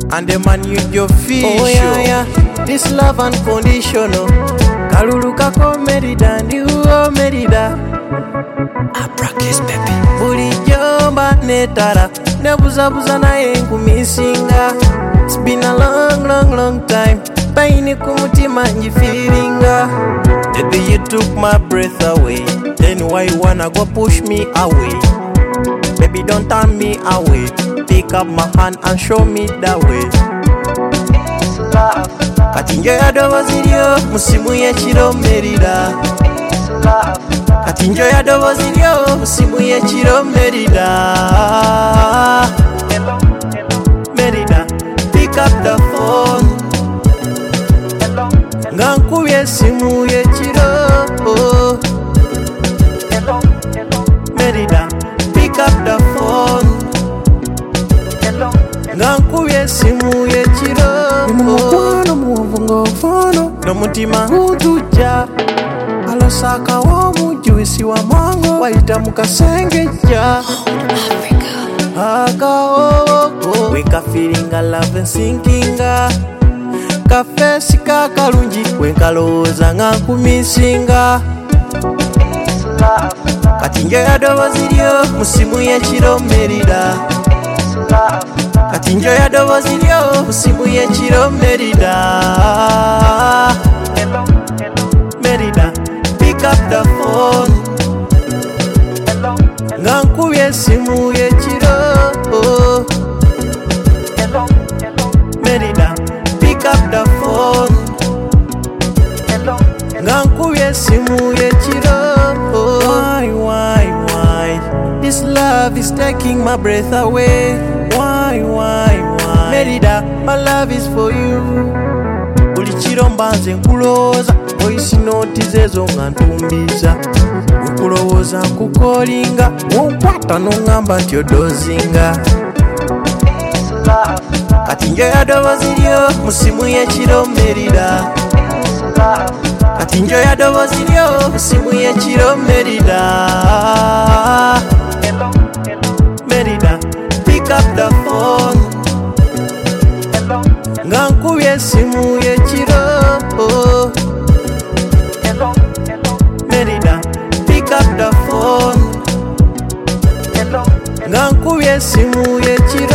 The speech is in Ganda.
and the man you your fish. Oh yeah, this love unconditional. Kalulu kako merida ndiwo merida. I practice baby. Bulijjo mba netala nebuzabuza naye nkumisinga. It's been a long time. Paini kumutima njifiringa. Baby, you took my breath away. Then why you wanna go push me away? Baby, don't turn me away. Pick up my hand and show me the way. Kati njoya dobozi lyo musimu y'ekiro merida. Kati njoya dobozi lyo musimu y'ekiro merida. Merida, pick up the phone. Nga nkubye esimu y'ekiro. Merida, pick up the phone. Nga nkubye esimu y'ekiro. Mukwano muvu ng'ofono N'omutima gutujja. Alosaka w'omujjuisi wa mango wayita mu kasengejja. Akawowo wekafiringa love and sinkinga. kafeesi kakalungi wenkalowooza nga nkumisinga. Kati njoya dobozi lyo musimu y'ekiro merida. Kati njoya dobozi lyo musimu y'ekiro merida. Merida, pick up the phone. Nga nkubye esimu y'ekiro. Merida, pick up the phone. Nga nkubye esimu y'ekiro. Why? This love is taking my breath away. Why? Merida, my love is for you. Buli kiro mbanze nkulowooza. Voice note zezo nga ntumbiza. Nkulowooza nkukolinga. Wonkwata n'ongamba nti odozinga. Kati njoya dobozi lyo musimu y'ekiro merida. Kati njoya dobozi lyo musimu y'ekiro merida. Merida, pick up the phone. Nga nkubye esimu y'ekiro. Merida, pick up the phone. Nga nkubye esimu y'ekiro.